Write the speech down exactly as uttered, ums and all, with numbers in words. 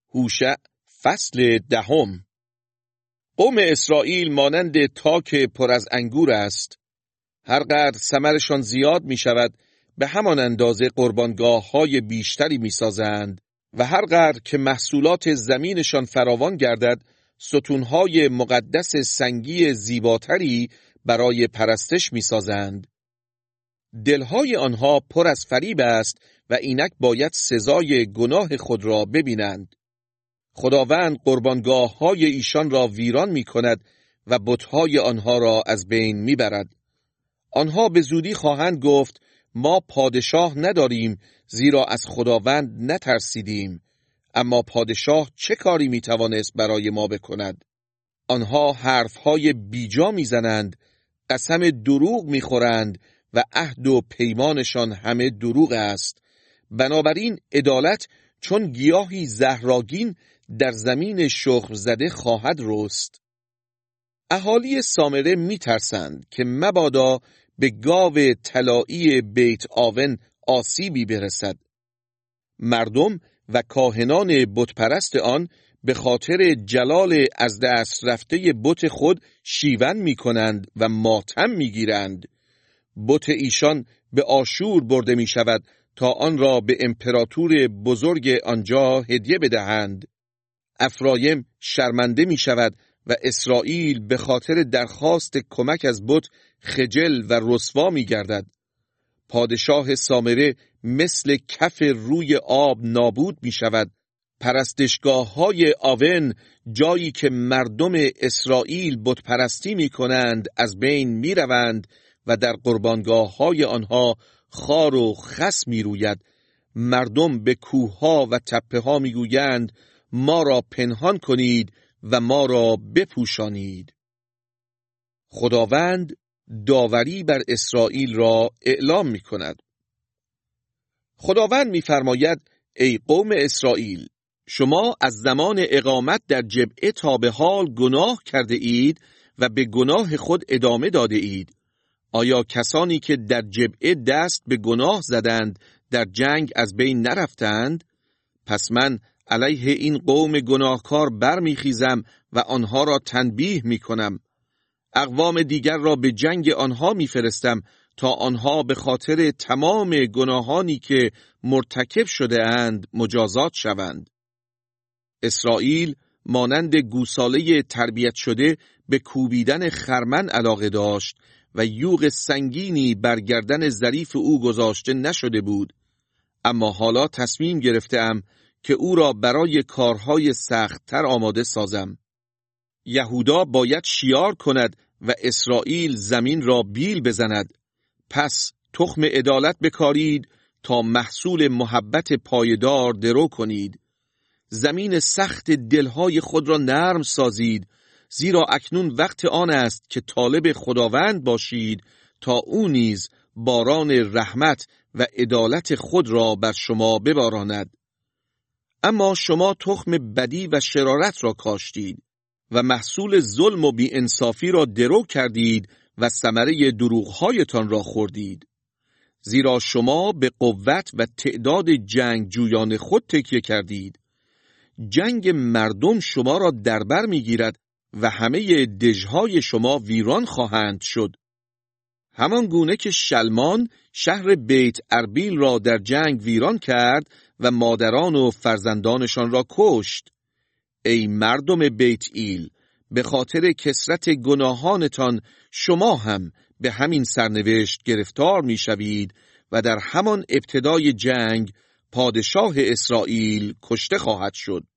هوشع فصل دهم. قوم اسرائیل مانند تاک پر از انگور است. هر قدر ثمرشان زیاد می شود به همان اندازه قربانگاه های بیشتری می سازند و هر قدر که محصولات زمینشان فراوان گردد ستونهای مقدس سنگی زیباتری برای پرستش می سازند. دلهای آنها پر از فریب است و اینک باید سزای گناه خود را ببینند. خداوند قربانگاه های ایشان را ویران می کند و بتهای آنها را از بین می برد. آنها به زودی خواهند گفت ما پادشاه نداریم زیرا از خداوند نترسیدیم. اما پادشاه چه کاری می توانست برای ما بکند؟ آنها حرفهای بیجا می زنند، قسم دروغ می خورند و عهد و پیمانشان همه دروغ است. بنابراین عدالت چون گیاهی زهرآگین در زمین شخم زده خواهد رست. اهالی سامره می ترسند که مبادا به گاو طلایی بیت آون آسیبی برسد. مردم و کاهنان بتپرست آن به خاطر جلال از دست رفته بت خود شیون می کنند و ماتم می گیرند. بت ایشان به آشور برده می شود تا آن را به امپراتور بزرگ آنجا هدیه بدهند. افرایم شرمنده می شود و اسرائیل به خاطر درخواست کمک از بت خجل و رسوا می گردد. پادشاه سامره مثل کف روی آب نابود می شود. پرستشگاه های آون، جایی که مردم اسرائیل بت پرستی می کنند، از بین می روند و در قربانگاه های آنها خار و خس می روید. مردم به کوه ها و تپه ها می گویند ما را پنهان کنید و ما را بپوشانید. خداوند داوری بر اسرائیل را اعلام می کند. خداوند می فرماید ای قوم اسرائیل، شما از زمان اقامت در جبعه تا به حال گناه کرده اید و به گناه خود ادامه داده اید. آیا کسانی که در جبعه دست به گناه زدند در جنگ از بین نرفتند؟ پس من علیه این قوم گناهکار برمیخیزم و آنها را تنبیه میکنم. اقوام دیگر را به جنگ آنها میفرستم تا آنها به خاطر تمام گناهانی که مرتکب شده اند مجازات شوند. اسرائیل مانند گوساله تربیت شده به کوبیدن خرمن علاقه داشت و یوغ سنگینی بر گردن ظریف او گذاشته نشده بود. اما حالا تصمیم گرفتم که او را برای کارهای سخت‌تر آماده سازم. یهودا باید شیار کند و اسرائیل زمین را بیل بزند. پس تخم عدالت بکارید تا محصول محبت پایدار درو کنید. زمین سخت دلهای خود را نرم سازید، زیرا اکنون وقت آن است که طالب خداوند باشید تا او نیز باران رحمت و عدالت خود را بر شما بباراند. اما شما تخم بدی و شرارت را کاشتید و محصول ظلم و بی‌انصافی را درو کردید و ثمره دروغ‌هایتان را خوردید. زیرا شما به قوت و تعداد جنگجویان خود تکیه کردید. جنگ مردم شما را در بر می‌گیرد و همه دژهای شما ویران خواهند شد. همان گونه که شلمان شهر بیت اربیل را در جنگ ویران کرد و مادران و فرزندانشان را کشت. ای مردم بیت ایل، به خاطر کثرت گناهانتان شما هم به همین سرنوشت گرفتار می‌شوید و در همان ابتدای جنگ پادشاه اسرائیل کشته خواهد شد.